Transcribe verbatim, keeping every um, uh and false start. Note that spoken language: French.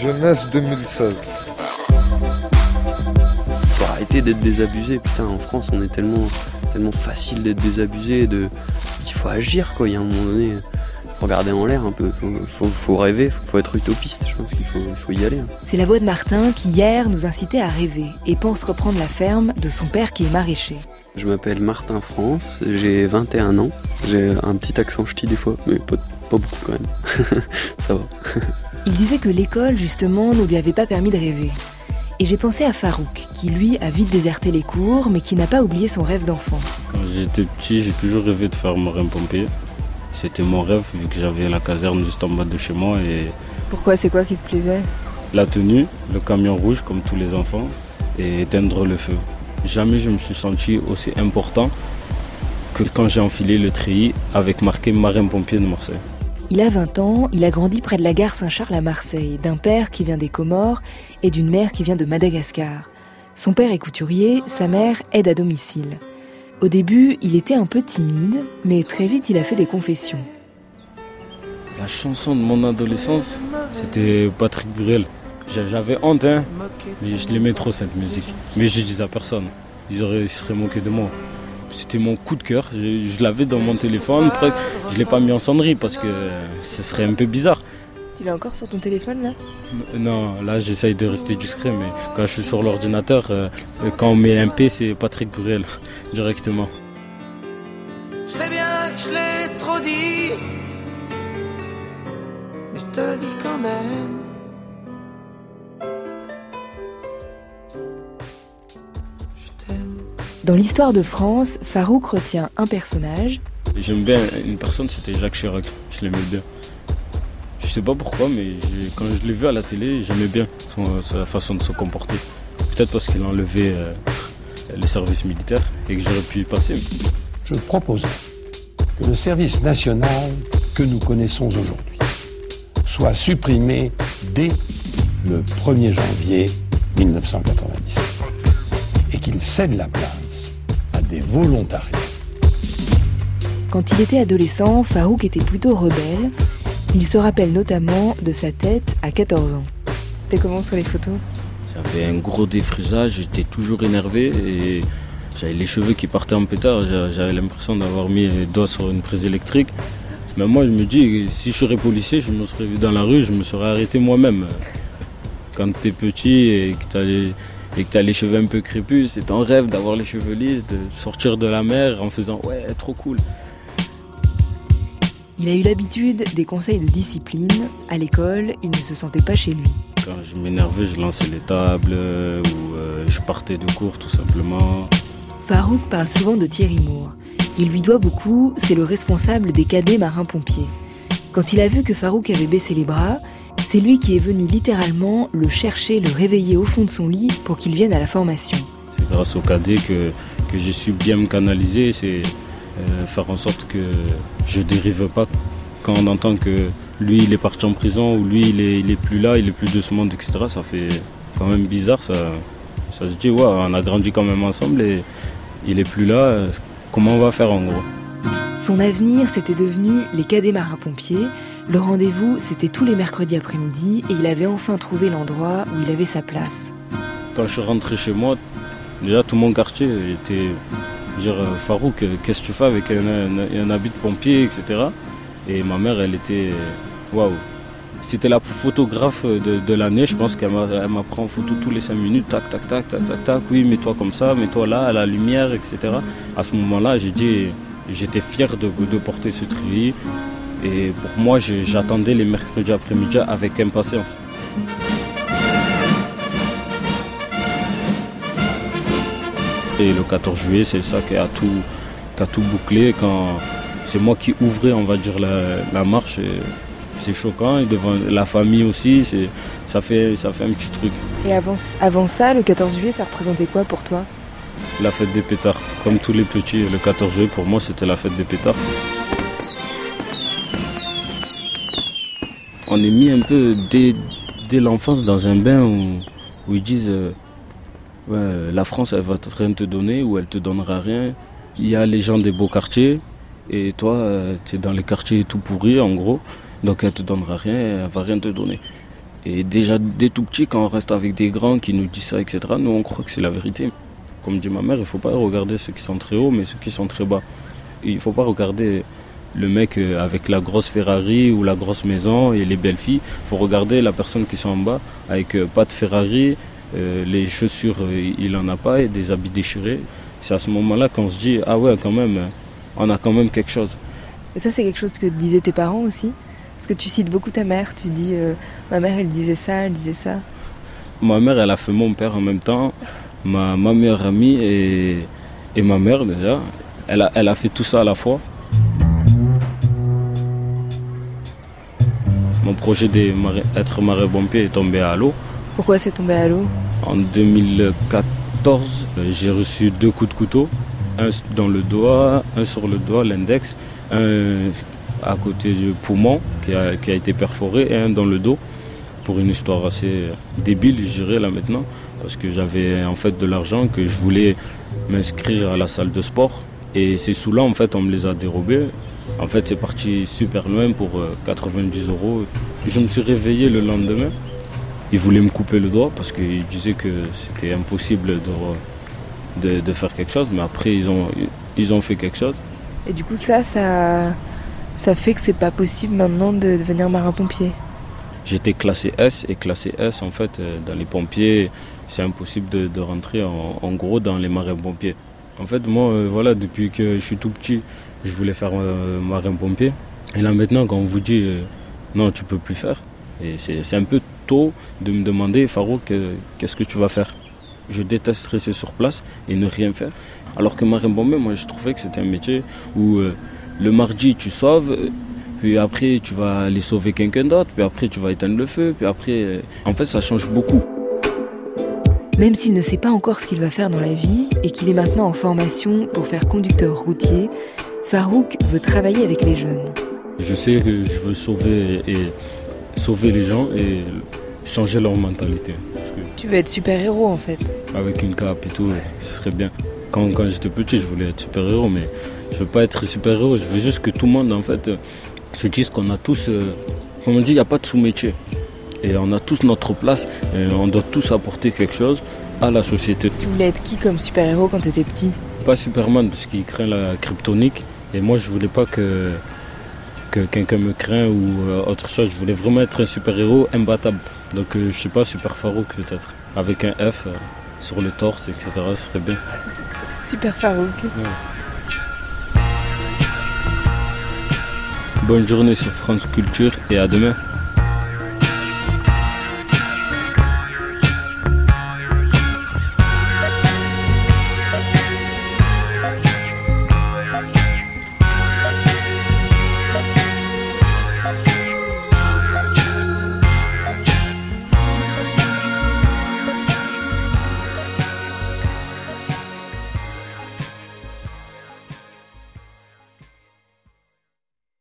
Jeunesse deux mille seize. Faut arrêter d'être désabusé. Putain, en France, on est tellement, tellement facile d'être désabusé. De... Il faut agir, quoi. Il y a un moment donné, faut regarder en l'air un peu. Faut, faut, faut rêver, faut, faut être utopiste. Je pense qu'il faut, il faut y aller. Hein. C'est la voix de Martin qui, hier, nous incitait à rêver et pense reprendre la ferme de son père qui est maraîcher. Je m'appelle Martin France, j'ai vingt et un ans. J'ai un petit accent ch'ti des fois, mais pas, pas beaucoup quand même. Ça va. Il disait que l'école, justement, ne lui avait pas permis de rêver. Et j'ai pensé à Farouk, qui lui a vite déserté les cours, mais qui n'a pas oublié son rêve d'enfant. Quand j'étais petit, j'ai toujours rêvé de faire marin-pompier. C'était mon rêve, vu que j'avais la caserne juste en bas de chez moi. Et pourquoi? C'est quoi qui te plaisait? La tenue, le camion rouge, comme tous les enfants, et éteindre le feu. Jamais je me suis senti aussi important que quand j'ai enfilé le treillis avec marqué marin-pompier de Marseille. Il a vingt ans, il a grandi près de la gare Saint-Charles à Marseille, d'un père qui vient des Comores et d'une mère qui vient de Madagascar. Son père est couturier, sa mère aide à domicile. Au début, il était un peu timide, mais très vite il a fait des confessions. La chanson de mon adolescence, c'était Patrick Bruel. J'avais honte, hein, mais je l'aimais trop cette musique. Mais je disais à personne, ils, auraient, ils seraient moqués de moi. C'était mon coup de cœur, je, je l'avais dans mon téléphone, je ne l'ai pas mis en sonnerie parce que ce serait un peu bizarre. Tu l'as encore sur ton téléphone là? Non, là j'essaye de rester discret, mais quand je suis sur l'ordinateur, euh, quand on met un P, c'est Patrick Bruel, directement. Je sais bien que je l'ai trop dit, mais je te le dis quand même. Dans l'histoire de France, Farouk retient un personnage. J'aime bien une personne, c'était Jacques Chirac. Je l'aimais bien. Je sais pas pourquoi, mais quand je l'ai vu à la télé, j'aimais bien son, sa façon de se comporter. Peut-être parce qu'il a enlevé euh, les services militaires et que j'aurais pu y passer. Je propose que le service national que nous connaissons aujourd'hui soit supprimé dès le premier janvier mille neuf cent quatre-vingt-dix-sept et qu'il cède la place à des volontariats. Quand il était adolescent, Farouk était plutôt rebelle. Il se rappelle notamment de sa tête à quatorze ans. T'es comment sur les photos? J'avais un gros défrisage, j'étais toujours énervé et j'avais les cheveux qui partaient en pétard. J'avais l'impression d'avoir mis les doigts sur une prise électrique. Mais moi je me dis, si je serais policier, je me serais vu dans la rue, je me serais arrêté moi-même. Quand t'es petit et que t'as les... et que tu as les cheveux un peu crépus, c'est ton rêve d'avoir les cheveux lisses, de sortir de la mer en faisant « ouais, trop cool ». Il a eu l'habitude des conseils de discipline. À l'école, il ne se sentait pas chez lui. Quand je m'énervais, je lançais les tables ou euh, je partais de cours tout simplement. Farouk parle souvent de Thierry Moore. Il lui doit beaucoup, c'est le responsable des cadets marins-pompiers. Quand il a vu que Farouk avait baissé les bras, c'est lui qui est venu littéralement le chercher, le réveiller au fond de son lit pour qu'il vienne à la formation. C'est grâce au cadet que, que j'ai su bien me canaliser, c'est euh, faire en sorte que je ne dérive pas quand on entend que lui il est parti en prison ou lui il est, il est plus là, il est plus de ce monde, et cetera. Ça fait quand même bizarre, ça, ça se dit ouais, on a grandi quand même ensemble et il est plus là, comment on va faire en gros? Son avenir, c'était devenu les cadets marins-pompiers. Le rendez-vous, c'était tous les mercredis après-midi et il avait enfin trouvé l'endroit où il avait sa place. Quand je suis rentré chez moi, déjà tout mon quartier était dire Farouk, qu'est-ce que tu fais avec un, un, un habit de pompier, et cetera. Et ma mère, elle était waouh. C'était la photographe de, de l'année, je pense qu'elle m'a, elle m'a pris en photo tous les cinq minutes, tac, tac, tac, tac, tac, tac, oui, mets-toi comme ça, mets-toi là, à la lumière, et cetera. À ce moment-là, j'ai dit, j'étais fier de, de porter ce treillis. Et pour moi, je, j'attendais les mercredis après-midi avec impatience. Et le quatorze juillet, c'est ça qui a tout, qui a tout bouclé. Quand c'est moi qui ouvrais, on va dire, la, la marche. Et c'est choquant. Et devant la famille aussi, c'est, ça, fait, ça fait un petit truc. Et avant, avant ça, le quatorze juillet, ça représentait quoi pour toi? La fête des pétards. Comme tous les petits, le quatorze juillet, pour moi, c'était la fête des pétards. On est mis un peu dès, dès l'enfance dans un bain où, où ils disent euh, ouais, la France elle va rien te donner ou elle te donnera rien. Il y a les gens des beaux quartiers et toi euh, tu es dans les quartiers tout pourris en gros, donc elle te donnera rien, elle va rien te donner. Et déjà, dès tout petit, quand on reste avec des grands qui nous disent ça, et cetera, nous, on croit que c'est la vérité. Comme dit ma mère, il ne faut pas regarder ceux qui sont très hauts, mais ceux qui sont très bas. Il ne faut pas regarder le mec avec la grosse Ferrari ou la grosse maison et les belles filles. Il faut regarder la personne qui est en bas avec pas de Ferrari, euh, les chaussures, il n'en a pas, et des habits déchirés. C'est à ce moment-là qu'on se dit, ah ouais, quand même, on a quand même quelque chose. Et ça, c'est quelque chose que disaient tes parents aussi? Parce que tu cites beaucoup ta mère, tu dis, euh, ma mère, elle disait ça, elle disait ça. Ma mère, elle a fait mon père en même temps, ma, ma meilleure amie et, et ma mère déjà. Elle a, elle a fait tout ça à la fois. Mon projet d'être marin-pompier est tombé à l'eau. Pourquoi c'est tombé à l'eau? En deux mille quatorze, j'ai reçu deux coups de couteau. Un dans le doigt, un sur le doigt, l'index, un à côté du poumon qui a, qui a été perforé et un dans le dos. Pour une histoire assez débile, je dirais là maintenant, parce que j'avais en fait de l'argent, que je voulais m'inscrire à la salle de sport. Et ces sous-là, en fait, on me les a dérobés. En fait, c'est parti super loin pour quatre-vingt-dix euros. Je me suis réveillé le lendemain. Ils voulaient me couper le doigt parce qu'ils disaient que c'était impossible de, de, de faire quelque chose. Mais après, ils ont, ils ont fait quelque chose. Et du coup, ça, ça, ça fait que c'est pas possible maintenant de devenir marin-pompier. J'étais classé S, et classé S, en fait, dans les pompiers, c'est impossible de, de rentrer en, en gros dans les marins-pompiers. En fait, moi, euh, voilà, depuis que je suis tout petit, je voulais faire euh, marin-pompier. Et là, maintenant, quand on vous dit euh, non, tu peux plus faire, et c'est, c'est un peu tôt de me demander, Farouk, euh, qu'est-ce que tu vas faire? Je déteste rester sur place et ne rien faire. Alors que marin-pompier, moi, je trouvais que c'était un métier où euh, le mardi, tu sauves, puis après, tu vas aller sauver quelqu'un d'autre, puis après, tu vas éteindre le feu, puis après, euh, en fait, ça change beaucoup. Même s'il ne sait pas encore ce qu'il va faire dans la vie et qu'il est maintenant en formation pour faire conducteur routier, Farouk veut travailler avec les jeunes. Je sais que je veux sauver, et, sauver les gens et changer leur mentalité. Parce que tu veux être super-héros en fait? Avec une cape et tout, ce serait bien. Quand, quand j'étais petit, je voulais être super-héros, mais je veux pas être super-héros. Je veux juste que tout le monde en fait se dise qu'on a tous, euh, comme on dit, il n'y a pas de sous-métier. Et on a tous notre place, et on doit tous apporter quelque chose à la société. Tu voulais être qui comme super-héros quand tu étais petit? Pas Superman, parce qu'il craint la kryptonique. Et moi, je voulais pas que, que quelqu'un me craint ou euh, autre chose. Je voulais vraiment être un super-héros imbattable. Donc, euh, je sais pas, Super Farouk peut-être. Avec un F euh, sur le torse, et cetera. Ce serait bien. Super Farouk. Ouais. Bonne journée sur France Culture et à demain.